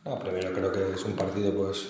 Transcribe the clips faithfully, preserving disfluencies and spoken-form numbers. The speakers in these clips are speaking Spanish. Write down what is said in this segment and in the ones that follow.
No, primero creo que es un partido pues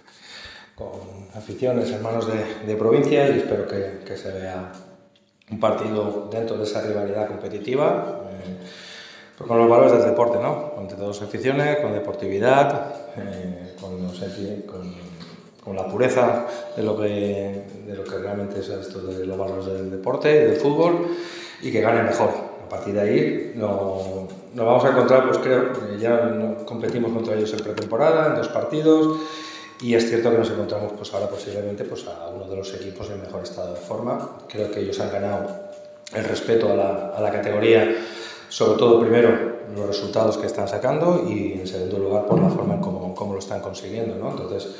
con aficiones, hermanos de, de provincia, y espero que, que se vea un partido dentro de esa rivalidad competitiva, eh, pues con los valores del deporte, ¿no? Entre dos aficiones, con deportividad, eh, con, los, con, con la pureza de lo, que, de lo que realmente es esto de los valores del deporte, del fútbol, y que gane mejor. A partir de ahí no, nos vamos a encontrar, pues creo, ya competimos contra ellos en pretemporada, en dos partidos, y es cierto que nos encontramos pues ahora posiblemente pues a uno de los equipos en mejor estado de forma. Creo que ellos han ganado el respeto a la, a la categoría, sobre todo primero los resultados que están sacando y en segundo lugar por la forma en cómo, cómo lo están consiguiendo, ¿no? Entonces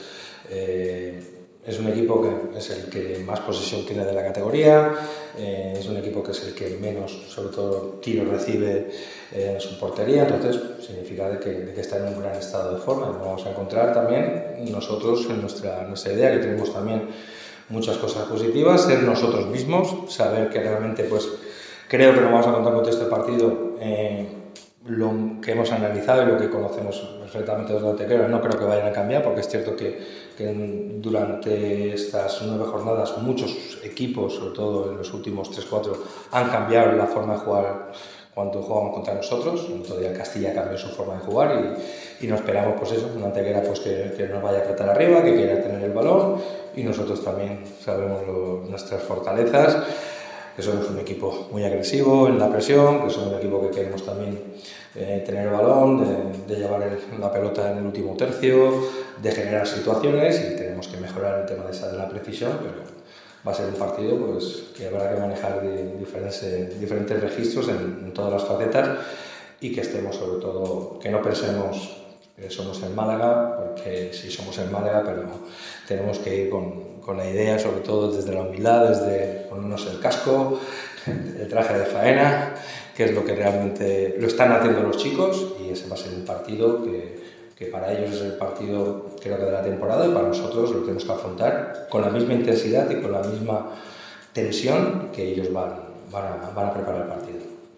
eh, es un equipo que es el que más posesión tiene de la categoría, eh, es un equipo que es el que menos, sobre todo, tiros recibe eh, en su portería, entonces significa de que, de que está en un gran estado de forma. Nos vamos a encontrar también nosotros en nuestra, nuestra idea, que tenemos también muchas cosas positivas, ser nosotros mismos, saber que realmente pues creo que nos vamos a encontrar con este partido, eh, lo que hemos analizado y lo que conocemos perfectamente desde Antequera, no creo que vayan a cambiar, porque es cierto que, que durante estas nueve jornadas muchos equipos, sobre todo en los últimos tres cuatro, han cambiado la forma de jugar cuando jugamos contra nosotros. El otro día Castilla cambió su forma de jugar y, y nos esperamos pues eso, una Antequera pues que, que nos vaya a apretar arriba, que quiera tener el balón, y nosotros también sabemos lo, nuestras fortalezas, que somos un equipo muy agresivo en la presión, que somos un equipo que queremos también eh, tener el balón, de, de llevar el, la pelota en el último tercio, de generar situaciones, y tenemos que mejorar el tema de, esa, de la precisión, pero va a ser un partido pues, que habrá que manejar de diferentes, diferentes registros en, en todas las facetas, y que estemos sobre todo, que no pensemos que somos el Málaga, porque sí somos el Málaga, pero tenemos que ir con, con la idea, sobre todo desde la humildad, desde ponernos el casco, el traje de faena, que es lo que realmente lo están haciendo los chicos, y ese va a ser un partido que, que para ellos es el partido, creo que de la temporada, y para nosotros lo tenemos que afrontar con la misma intensidad y con la misma tensión que ellos van, van, a, van a preparar el partido.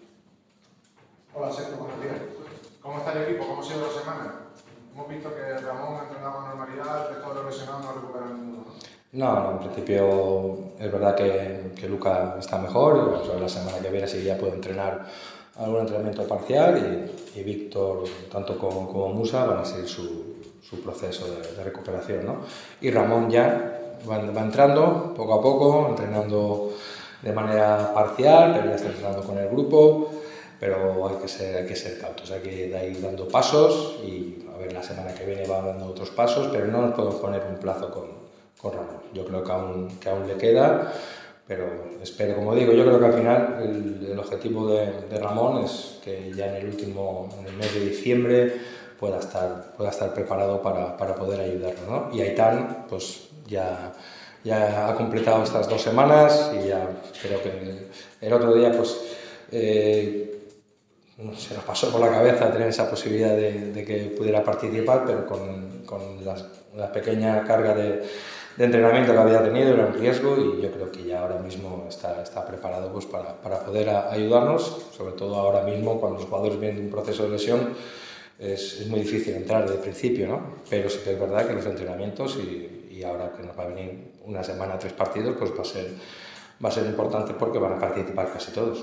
Hola Sergio, buenos días. ¿Cómo está el equipo? ¿Cómo ha sido la semana? Hemos visto que Ramón ha entrenado con normalidad, el resto de los lesionados no recuperan ninguno. No, no, en principio es verdad que, que Luca está mejor, y vamos a ver la semana que viene si ya puede entrenar algún entrenamiento parcial, y, y Víctor, tanto como, como Musa, van a seguir su, su proceso de, de recuperación, ¿no? Y Ramón ya va, va entrando poco a poco, entrenando de manera parcial, pero ya está entrenando con el grupo. Pero hay que ser, hay que ser cautos, hay que ir dando pasos, y a ver, la semana que viene va dando otros pasos, pero no nos podemos poner un plazo con, con Ramón. Yo creo que aún, que aún le queda, pero espero, como digo, yo creo que al final el, el objetivo de, de Ramón es que ya en el último, en el mes de diciembre, pueda estar, pueda estar preparado para, para poder ayudarlo, ¿no? Y Aitán, pues ya, ya ha completado estas dos semanas, y ya creo que el otro día, pues, eh, se nos pasó por la cabeza tener esa posibilidad de, de que pudiera participar, pero con, con las, la pequeña carga de, de entrenamiento que había tenido era un riesgo, y yo creo que ya ahora mismo está, está preparado pues para, para poder a, ayudarnos, sobre todo ahora mismo cuando los jugadores vienen de un proceso de lesión. Es, es muy difícil entrar de principio, ¿no? Pero sí que es verdad que los entrenamientos, y, y ahora que nos va a venir una semana, tres partidos, pues va a ser, va a ser importante, porque van a participar casi todos.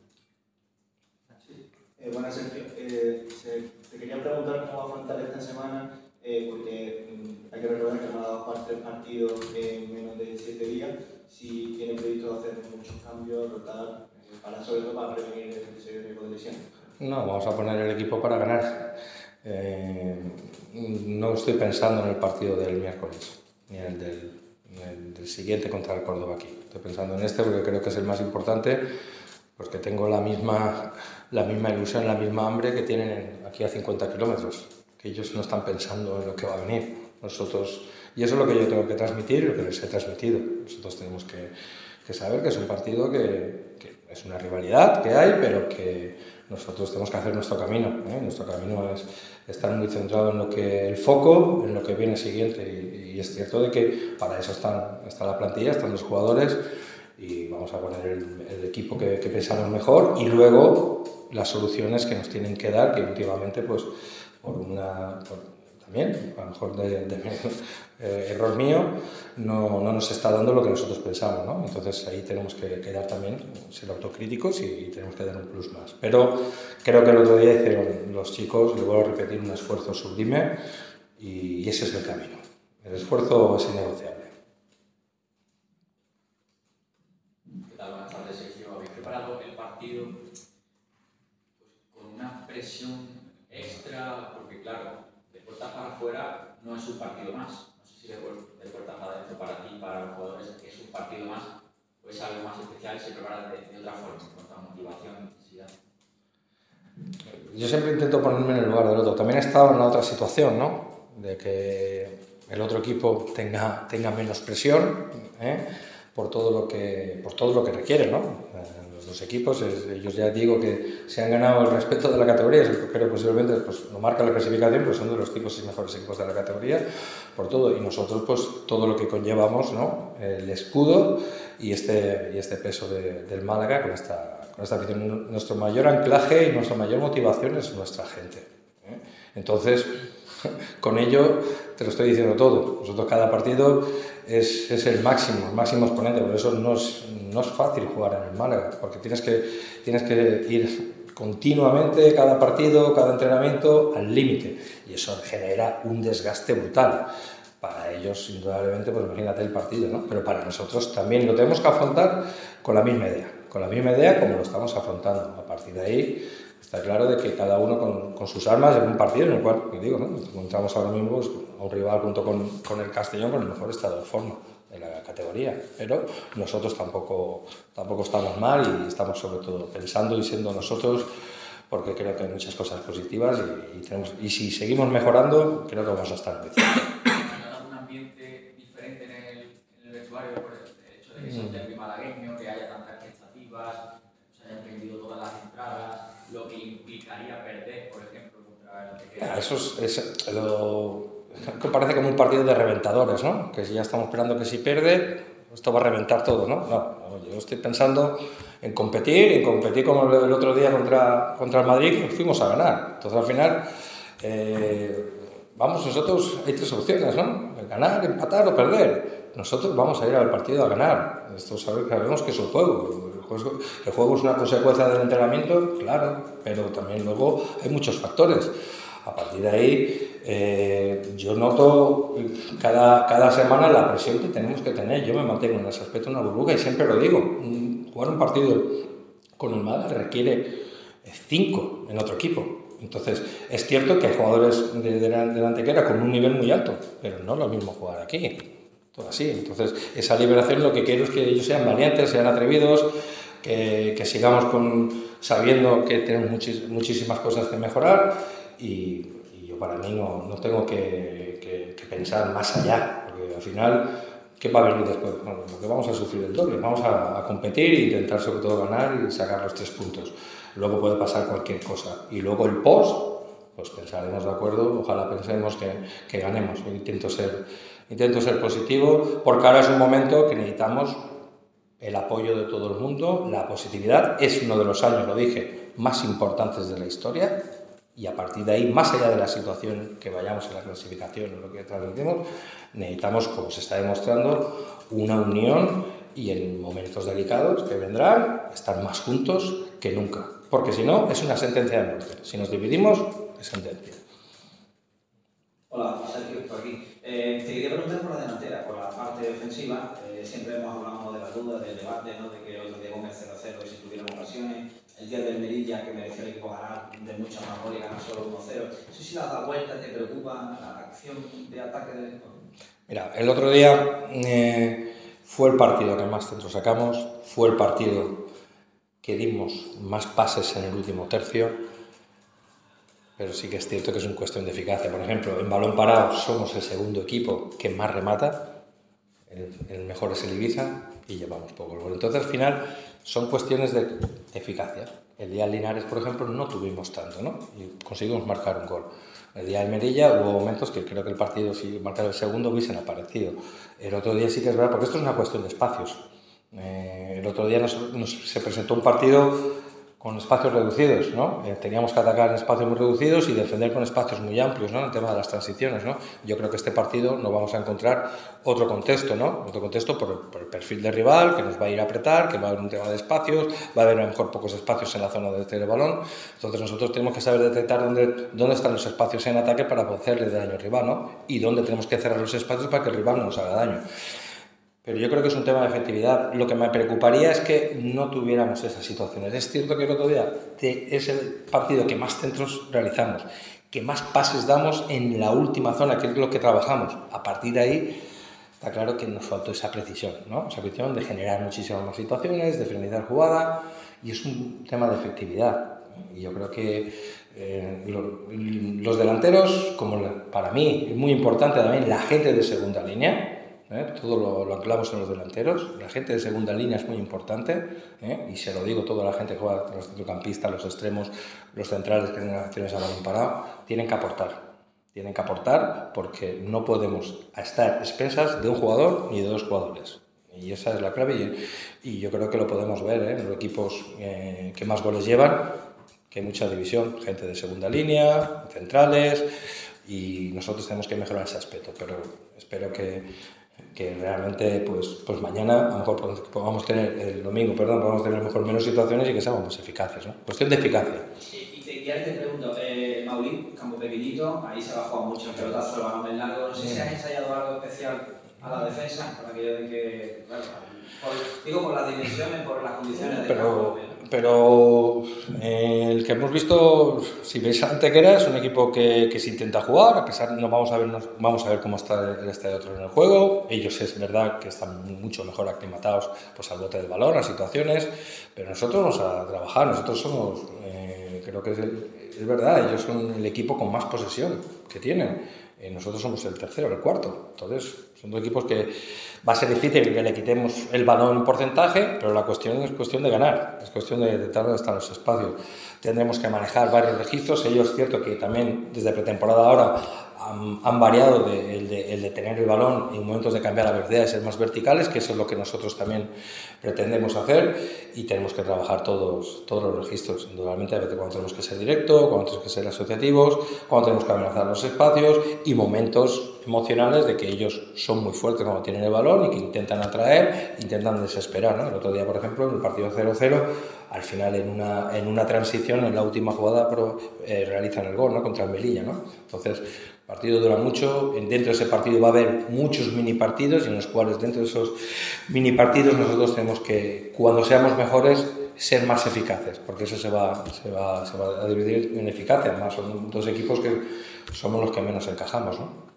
Eh, buenas, Sergio. Eh, se, te quería preguntar cómo va a afrontar esta semana, eh, porque mm, hay que recordar que no ha dado parte del partido en menos de siete días. Si tiene previsto hacer muchos cambios, rotar, eh, para, sobre todo para prevenir el episodio de lesión. No, vamos a poner el equipo para ganar. Eh, no estoy pensando en el partido del miércoles, ni en el del, en el del siguiente contra el Córdoba aquí. Estoy pensando en este porque creo que es el más importante, porque tengo la misma, la misma ilusión, la misma hambre que tienen aquí a cincuenta kilómetros, que ellos no están pensando en lo que va a venir. Nosotros, y eso es lo que yo tengo que transmitir, lo que les he transmitido. Nosotros tenemos que, que saber que es un partido que, que es una rivalidad que hay, pero que nosotros tenemos que hacer nuestro camino, ¿eh? Nuestro camino es estar muy centrado en lo que el foco, en lo que viene siguiente, y, y es cierto de que para eso están, está la plantilla, están los jugadores, y vamos a poner el, el equipo que, que pensamos mejor, y luego las soluciones que nos tienen que dar, que últimamente pues por una por, también, a lo mejor de, de eh, error mío, no, no nos está dando lo que nosotros pensamos, ¿no? Entonces ahí tenemos que, que dar también, ser autocríticos y, y tenemos que dar un plus más. Pero creo que el otro día hicieron los chicos, le vuelvo a repetir, un esfuerzo sublime y, y ese es el camino. El esfuerzo es innegociable. ¿Qué tal? Buenas tardes, Sergio. Habéis preparado el partido pues, con una presión extra, porque claro, de puertas para afuera no es un partido más. No sé si de puertas para adentro para ti, para los jugadores, es un partido más o es algo más especial y se prepara de, de otra forma, con otra motivación e intensidad. Yo siempre intento ponerme en el lugar del otro. También he estado en la otra situación, ¿no? De que el otro equipo tenga, tenga menos presión, ¿eh? por, todo lo que, por todo lo que requiere, ¿no? Los dos equipos, es, ellos ya digo que se han ganado el respeto de la categoría, pero posiblemente pues, lo marca la clasificación, pues son de los tipos y mejores equipos de la categoría, por todo, y nosotros pues todo lo que conllevamos, ¿no? El escudo y este, y este peso de, del Málaga con esta, con esta afición. Nuestro mayor anclaje y nuestra mayor motivación es nuestra gente, ¿eh? Entonces, con ello te lo estoy diciendo todo. Nosotros cada partido es, es el máximo, el máximo exponente, por eso no es, no es fácil jugar en el Málaga, porque tienes que, tienes que ir continuamente, cada partido, cada entrenamiento, al límite, y eso genera un desgaste brutal. Para ellos, indudablemente, pues imagínate el partido, ¿no? Pero para nosotros también lo tenemos que afrontar con la misma idea, con la misma idea como lo estamos afrontando. A partir de ahí, está claro de que cada uno con, con sus armas en un partido en el cual, que digo, ¿no? Nos encontramos ahora mismo pues, a un rival junto con, con el Castellón con el mejor estado de forma de la categoría, pero nosotros tampoco, tampoco estamos mal y estamos sobre todo pensando y siendo nosotros, porque creo que hay muchas cosas positivas y, y, tenemos, y si seguimos mejorando, creo que vamos a estar bien. ¿Hay algún ambiente diferente en el, en el vestuario por el hecho de que sea un derbi malagueño, que haya tantas expectativas, se hayan vendido todas las entradas, lo que implicaría perder, por ejemplo, contra el Antequera? Eso es, es lo que parece como un partido de reventadores, ¿no? Que si ya estamos esperando que si pierde, esto va a reventar todo, ¿no? No, yo estoy pensando en competir, en competir como el otro día contra, contra el Madrid, que fuimos a ganar. Entonces, al final, eh, vamos, nosotros hay tres opciones, ¿no? Ganar, empatar o perder. Nosotros vamos a ir al partido a ganar. Esto sabemos que es un juego. El juego, el juego es una consecuencia del entrenamiento, claro, pero también luego hay muchos factores. A partir de ahí, eh, yo noto cada, cada semana la presión que tenemos que tener. Yo me mantengo en ese aspecto una burbuja y siempre lo digo. Jugar un partido con el Málaga requiere cinco en otro equipo. Entonces, es cierto que hay jugadores de, de, la, de la Antequera con un nivel muy alto, pero no es lo mismo jugar aquí. Todo así. Entonces, esa liberación lo que quiero es que ellos sean valientes, sean atrevidos, que, que sigamos con, sabiendo que tenemos muchis, muchísimas cosas que mejorar. Y, y yo para mí no, no tengo que, que, que pensar más allá, porque al final, ¿qué va a venir después? Bueno, porque vamos a sufrir el doble, vamos a, a competir e intentar sobre todo ganar y sacar los tres puntos. Luego puede pasar cualquier cosa. Y luego el post, pues pensaremos de acuerdo, ojalá pensemos que, que ganemos. Yo intento ser, intento ser positivo, porque ahora es un momento que necesitamos el apoyo de todo el mundo, la positividad. Es uno de los años, lo dije, más importantes de la historia. Y a partir de ahí, más allá de la situación que vayamos en la clasificación o lo que transmitimos, necesitamos, como se está demostrando, una unión y en momentos delicados que vendrán, estar más juntos que nunca. Porque si no, es una sentencia de muerte. Si nos dividimos, es sentencia. Hola, Sergio, por aquí. Eh, te quería preguntar por la delantera, por la parte ofensiva. Eh, siempre hemos hablado de la duda, del debate, ¿no? De que otro día Gómez cero a cero y si tuvieron ocasiones. El día del Melilla, que mereció el equipo ganar de mucha más gol y ganar solo uno cero. No sé si la da vuelta, te preocupa la acción de ataque del equipo. Mira, el otro día eh, fue el partido que más centros sacamos, fue el partido que dimos más pases en el último tercio, pero sí que es cierto que es una cuestión de eficacia. Por ejemplo, en balón parado somos el segundo equipo que más remata, el, el mejor es el Ibiza y llevamos poco gol. Entonces, al final, son cuestiones de eficacia. El día del Linares, por ejemplo, no tuvimos tanto, ¿no? Y conseguimos marcar un gol. El día del Melilla hubo momentos que creo que el partido, si marcara el segundo, hubiesen aparecido. El otro día sí que es verdad, porque esto es una cuestión de espacios. Eh, el otro día nos, nos, se presentó un partido con espacios reducidos, ¿no? Eh, teníamos que atacar en espacios muy reducidos y defender con espacios muy amplios, ¿no? En el tema de las transiciones, ¿no? Yo creo que este partido nos vamos a encontrar otro contexto, ¿no? Otro contexto por el, por el perfil de rival, que nos va a ir a apretar, que va a haber un tema de espacios, va a haber a lo mejor pocos espacios en la zona de del balón. Entonces nosotros tenemos que saber detectar dónde, dónde están los espacios en ataque para hacerle daño al rival, ¿no? Y dónde tenemos que cerrar los espacios para que el rival no nos haga daño. Pero yo creo que es un tema de efectividad. Lo que me preocuparía es que no tuviéramos esas situaciones. Es cierto que el otro día es el partido que más centros realizamos, que más pases damos en la última zona, que es lo que trabajamos. A partir de ahí, está claro que nos faltó esa precisión, ¿no? Esa precisión de generar muchísimas más situaciones, de finalizar jugada, y es un tema de efectividad. Y yo creo que eh, lo, los delanteros, como la, para mí es muy importante también la gente de segunda línea, ¿eh? Todo lo, lo anclamos en los delanteros. La gente de segunda línea es muy importante, ¿eh? Y se lo digo, toda la gente que juega, los centrocampistas, los extremos, los centrales que tienen acciones a balón parado, tienen que aportar. Tienen que aportar porque no podemos estar expensas de un jugador ni de dos jugadores. Y esa es la clave y, y yo creo que lo podemos ver, ¿eh? En los equipos eh, que más goles llevan, que hay mucha división, gente de segunda línea, centrales, y nosotros tenemos que mejorar ese aspecto, pero espero que que realmente pues, pues mañana a lo mejor podamos tener, el domingo, perdón, podamos tener mejor menos situaciones y que seamos más eficaces, ¿no? Cuestión de eficacia. Y, y te, ya te pregunto, eh, Maulí, campo pequeñito, ahí se va a jugar mucho el pelotazo, el balón en largo, no sé si has ensayado algo especial a la defensa, para aquello de que, bueno, por, digo por las dimensiones, por las condiciones de pero, campo. Pero eh, el que hemos visto, si veis a Antequera, es un equipo que, que se intenta jugar, a pesar de no vamos a ver, vamos a ver cómo está el estadio otro en el juego. Ellos es verdad que están mucho mejor aclimatados pues, al bote del balón, a situaciones, pero nosotros vamos a trabajar, nosotros somos, eh, creo que es, es verdad, ellos son el equipo con más posesión que tienen. Eh, nosotros somos el tercero, el cuarto. Entonces, son dos equipos que va a ser difícil que le quitemos el balón en porcentaje, pero la cuestión es cuestión de ganar, es cuestión de detectar dónde están los espacios. Tendremos que manejar varios registros. Ellos es cierto que también desde pretemporada ahora han, han variado de, el, de, el de tener el balón en momentos de cambiar la velocidad y ser más verticales, que eso es lo que nosotros también pretendemos hacer, y tenemos que trabajar todos, todos los registros. Indudablemente, a veces cuando tenemos que ser directo, cuando tenemos que ser asociativos, cuando tenemos que amenazar los espacios y momentos emocionales de que ellos son muy fuertes cuando tienen el balón y que intentan atraer, intentan desesperar, ¿no? El otro día, por ejemplo, en el partido cero cero, al final en una, en una transición, en la última jugada, pero, eh, realizan el gol, ¿no? Contra el Melilla, ¿no? Entonces, el partido dura mucho, dentro de ese partido va a haber muchos mini partidos, en los cuales dentro de esos mini partidos nosotros tenemos que, cuando seamos mejores, ser más eficaces, porque eso se va, se va, se va a dividir en eficacia. Además, son dos equipos que somos los que menos encajamos, ¿no?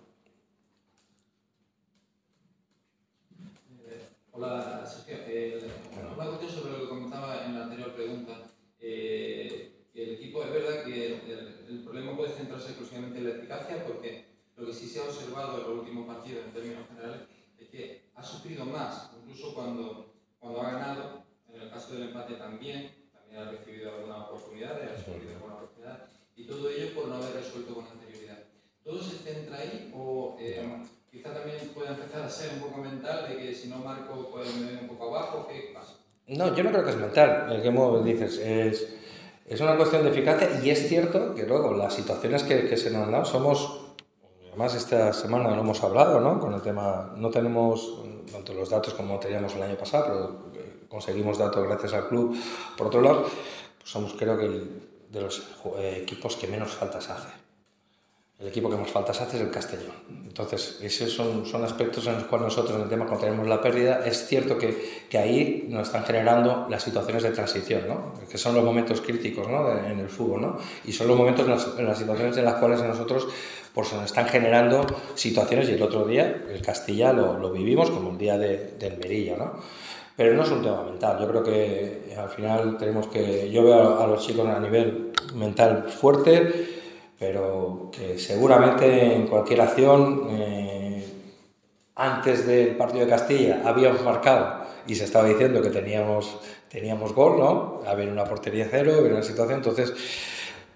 Hola, Sergio. Eh, una cuestión sobre lo que comentaba en la anterior pregunta. Eh, el equipo, es verdad que el, el problema puede centrarse exclusivamente en la eficacia, porque lo que sí se ha observado en los últimos partidos, en términos generales, es que ha sufrido más, incluso cuando, cuando ha ganado. En el caso del empate también, también ha recibido algunas oportunidades, ha sufrido alguna oportunidad, y todo ello por no haber resuelto con anterioridad. ¿Todo se centra ahí o eh, quizá también puede empezar a ser un poco mental de que si no marco puedo venir un poco abajo? ¿Qué pasa? No, yo no creo que es mental, el que como dices, es, es una cuestión de eficacia, y es cierto que luego las situaciones que, que se nos han dado somos, además esta semana lo hemos hablado, ¿no? Con el tema, no tenemos tanto los datos como teníamos el año pasado, pero conseguimos datos gracias al club. Por otro lado, pues somos creo que el, de los eh, equipos que menos faltas hace. El equipo que más faltas hace es el Castellón. Entonces, esos son, son aspectos en los cuales nosotros, en el tema cuando tenemos la pérdida, es cierto que, que ahí nos están generando las situaciones de transición, ¿no? Que son los momentos críticos, ¿no? de, en el fútbol, ¿no? Y son los momentos, en las, en las situaciones en las cuales nosotros pues, nos están generando situaciones, y el otro día, el Castilla, lo, lo vivimos como el día de, del Merilla, ¿no? Pero no es un tema mental. Yo creo que al final tenemos que... Yo veo a los chicos a nivel mental fuerte, pero que seguramente en cualquier acción, eh, antes del partido de Castilla, habíamos marcado y se estaba diciendo que teníamos, teníamos gol, ¿no? Había una portería cero, había una situación, entonces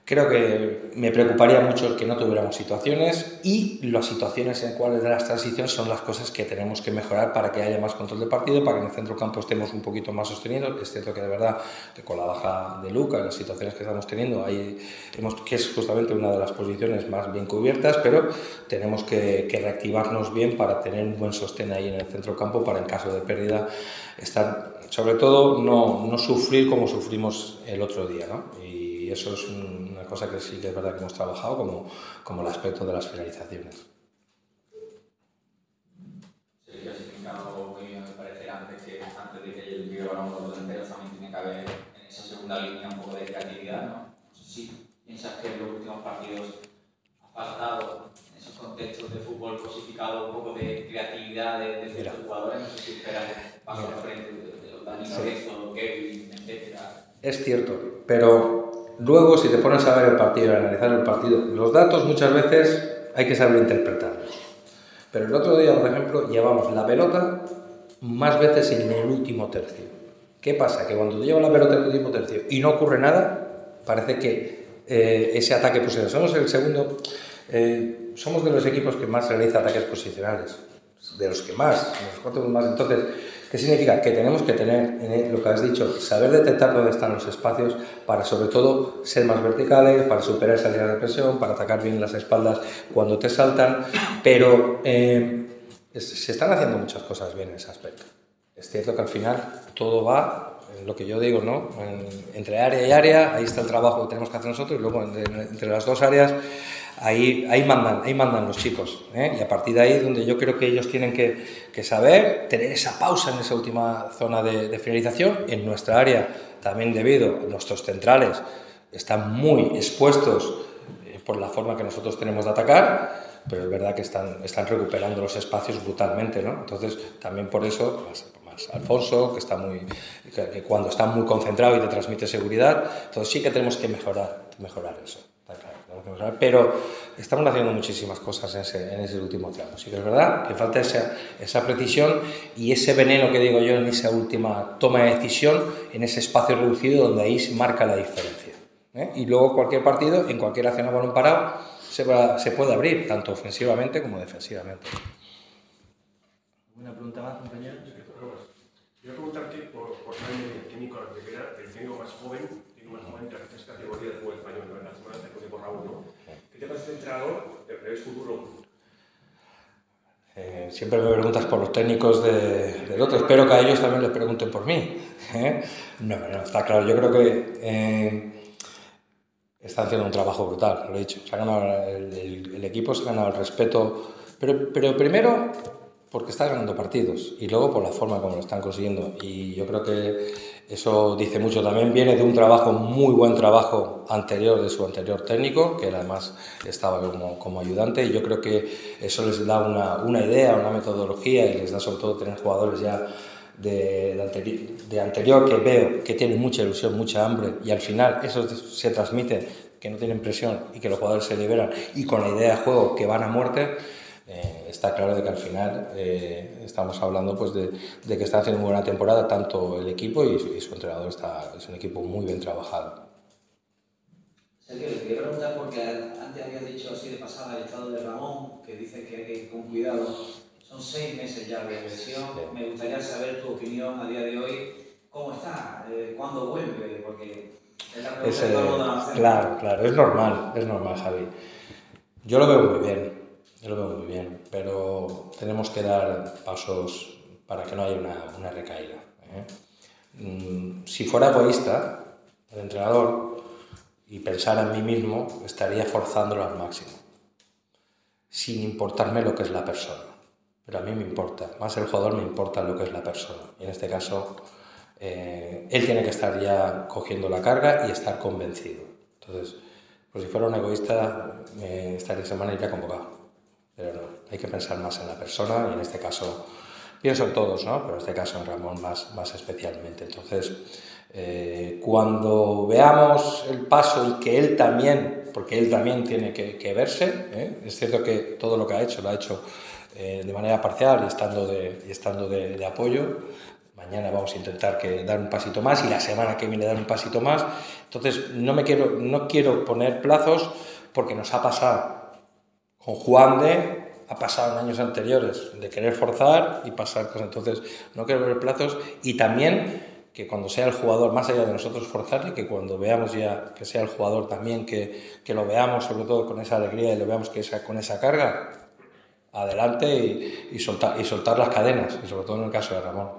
Creo que me preocuparía mucho el que no tuviéramos situaciones, y las situaciones en cuales de las transiciones son las cosas que tenemos que mejorar para que haya más control de partido, para que en el centro campo estemos un poquito más sostenidos. Es cierto que de verdad que con la baja de Luca, las situaciones que estamos teniendo, ahí hemos, que es justamente una de las posiciones más bien cubiertas, pero tenemos que, que reactivarnos bien para tener un buen sostén ahí en el centro campo, para en caso de pérdida estar, sobre todo no, no sufrir como sufrimos el otro día, ¿no? Y Y eso es una cosa que sí que es verdad que hemos trabajado, como, como el aspecto de las finalizaciones. Sí, que has explicado muy bien, me parece, antes, que antes de que el vídeo hablamos de los delanteros también tiene que haber en esa segunda línea un poco de creatividad, ¿no? No sé si piensas que en los últimos partidos ha faltado, en esos contextos de fútbol cosificado, un poco de creatividad de, de ciertos jugadores. No sé si esperas pasos al frente de, de los Dani Lorenzo, Kevin, etcétera. Es cierto, pero luego, si te pones a ver el partido y a analizar el partido, los datos muchas veces hay que saber interpretarlos. Pero el otro día, por ejemplo, llevamos la pelota más veces en el último tercio. ¿Qué pasa? Que cuando llevo la pelota en el último tercio y no ocurre nada, parece que eh, ese ataque posicional. Somos el segundo, eh, somos de los equipos que más realiza ataques posicionales, de los que más, de los cuatro más. Entonces, ¿qué significa? Que tenemos que tener, lo que has dicho, saber detectar dónde están los espacios para, sobre todo, ser más verticales, para superar esa línea de presión, para atacar bien las espaldas cuando te saltan, pero eh, se están haciendo muchas cosas bien en ese aspecto. Es cierto que al final todo va, en lo que yo digo, ¿no? En, entre área y área, ahí está el trabajo que tenemos que hacer nosotros, y luego entre, entre las dos áreas, Ahí, ahí, mandan, ahí mandan los chicos, ¿eh? Y a partir de ahí es donde yo creo que ellos tienen que, que saber tener esa pausa en esa última zona de, de finalización. En nuestra área, también debido a nuestros centrales, están muy expuestos eh, por la forma que nosotros tenemos de atacar, pero es verdad que están, están recuperando los espacios brutalmente, ¿no? Entonces, también por eso, más, más Alfonso, que, está muy, que, que cuando está muy concentrado y te transmite seguridad, entonces sí que tenemos que mejorar, mejorar eso. Claro, pero estamos haciendo muchísimas cosas en ese, en ese último tramo. Sí que es verdad que falta esa, esa precisión y ese veneno que digo yo en esa última toma de decisión, en ese espacio reducido donde ahí se marca la diferencia, ¿eh? Y luego cualquier partido, en cualquier acción a balón parado, se, va, se puede abrir, tanto ofensivamente como defensivamente. ¿Alguna pregunta más, compañero? Quiero preguntarte por, por saber el técnico de que era el técnico más joven, el más joven de las tres categorías del fútbol español, ¿no? En la semana te por Raúl, ¿no? ¿Qué te parece el entrenador? ¿Le ves futuro? Eh, siempre me preguntas por los técnicos de, del otro. Espero que a ellos también les pregunten por mí. ¿Eh? No, no, está claro. Yo creo que eh, están haciendo un trabajo brutal, lo he dicho. Se ha ganado el, el, el equipo se ha ganado el respeto, pero, pero primero porque está ganando partidos y luego por la forma como lo están consiguiendo. Y yo creo que eso dice mucho. También viene de un trabajo, muy buen trabajo anterior de su anterior técnico, que él además estaba como, como ayudante, y yo creo que eso les da una, una idea, una metodología, y les da sobre todo tener jugadores ya de, de, anteri de anterior que veo que tienen mucha ilusión, mucha hambre, y al final eso se transmite, que no tienen presión y que los jugadores se liberan y con la idea de juego que van a muerte. Eh, está claro de que al final eh, estamos hablando pues de, de que está haciendo muy buena temporada tanto el equipo y su, y su entrenador. Está, es un equipo muy bien trabajado. Sergio, le quería preguntar porque antes habías dicho así de pasada el estado de Ramón, que dice que hay que ir con cuidado. Son seis meses ya de lesión. Me gustaría saber tu opinión a día de hoy. ¿Cómo está? Eh, ¿Cuándo vuelve? Porque es la pregunta que todo el mundo nos hace. Claro, claro, es normal, es normal, Javi. Yo lo veo muy bien. Yo lo veo muy bien, pero tenemos que dar pasos para que no haya una, una recaída, ¿eh? Mm, si fuera egoísta, el entrenador, y pensara en mí mismo, estaría forzándolo al máximo, sin importarme lo que es la persona. Pero a mí me importa, más el jugador me importa lo que es la persona. Y en este caso, eh, él tiene que estar ya cogiendo la carga y estar convencido. Entonces, pues si fuera un egoísta, eh, esta semana iría convocado. Pero no, hay que pensar más en la persona y en este caso, pienso en todos, ¿no? Pero en este caso en Ramón más, más especialmente. Entonces, eh, cuando veamos el paso y que él también, porque él también tiene que, que verse, ¿eh? Es cierto que todo lo que ha hecho lo ha hecho eh, de manera parcial y estando de, y estando de, de apoyo, mañana vamos a intentar que dar un pasito más y la semana que viene dar un pasito más. Entonces no me quiero, no quiero poner plazos porque nos ha pasado con Juan de, ha pasado en años anteriores de querer forzar y pasar cosas. Entonces no quiero ver plazos y también que cuando sea el jugador, más allá de nosotros forzarle, que cuando veamos ya que sea el jugador también, que, que lo veamos sobre todo con esa alegría y lo veamos que esa, con esa carga, adelante y, y, soltar, y soltar las cadenas, y sobre todo en el caso de Ramón.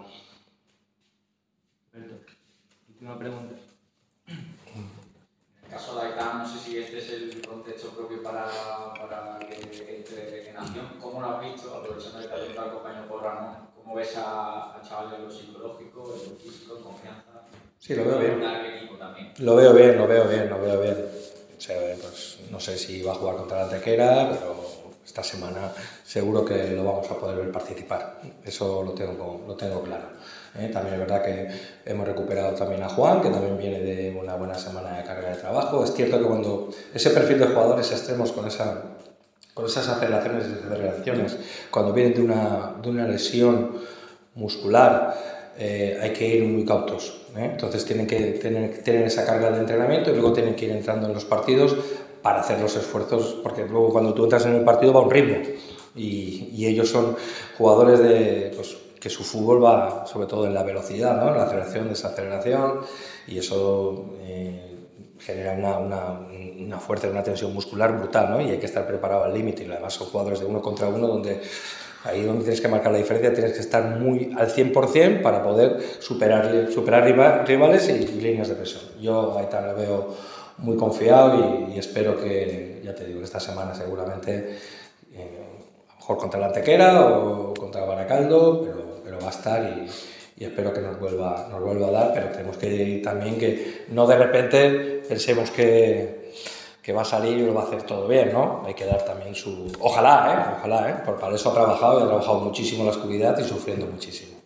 Última pregunta. En el caso de Aitán, no sé si este es el contexto propio para, para que entre en acción. ¿Cómo lo has visto? Aprovechando que te ha preguntado el compañero por Ramón, ¿cómo ves a, a chavales en lo psicológico, en lo físico, en confianza? Sí, lo veo bien. El equipo también. Lo veo bien, lo veo bien, lo veo bien. O sea, pues, no sé si va a jugar contra la Antequera, pero esta semana seguro que lo vamos a poder ver participar. Eso lo tengo, lo tengo claro. ¿Eh? También es verdad que hemos recuperado también a Juan, que también viene de una buena semana de carga de trabajo. Es cierto que cuando ese perfil de jugadores extremos con, esa, con esas aceleraciones y desaceleraciones, cuando vienen de una, de una lesión muscular, eh, hay que ir muy cautos. ¿eh? Entonces tienen que tener, tener esa carga de entrenamiento y luego tienen que ir entrando en los partidos para hacer los esfuerzos, porque luego cuando tú entras en el partido va a un ritmo y, y ellos son jugadores de, pues, que su fútbol va sobre todo en la velocidad, ¿no? La aceleración, desaceleración, y eso eh, genera una, una, una fuerza, una tensión muscular brutal, ¿no? Y hay que estar preparado al límite, y además son jugadores de uno contra uno donde ahí donde tienes que marcar la diferencia, tienes que estar muy al cien por cien para poder superar, superar rivales y, y líneas de presión. Yo ahí también lo veo muy confiado y, y espero que, ya te digo, que esta semana seguramente, eh, a lo mejor contra la Antequera o contra Baracaldo, pero, pero va a estar y, y espero que nos vuelva, nos vuelva a dar, pero tenemos que ir también que no de repente pensemos que, que va a salir y lo va a hacer todo bien, ¿no? Hay que dar también su... Ojalá, ¿eh? Ojalá, ¿eh? Por para eso ha trabajado y ha trabajado muchísimo en la oscuridad y sufriendo muchísimo.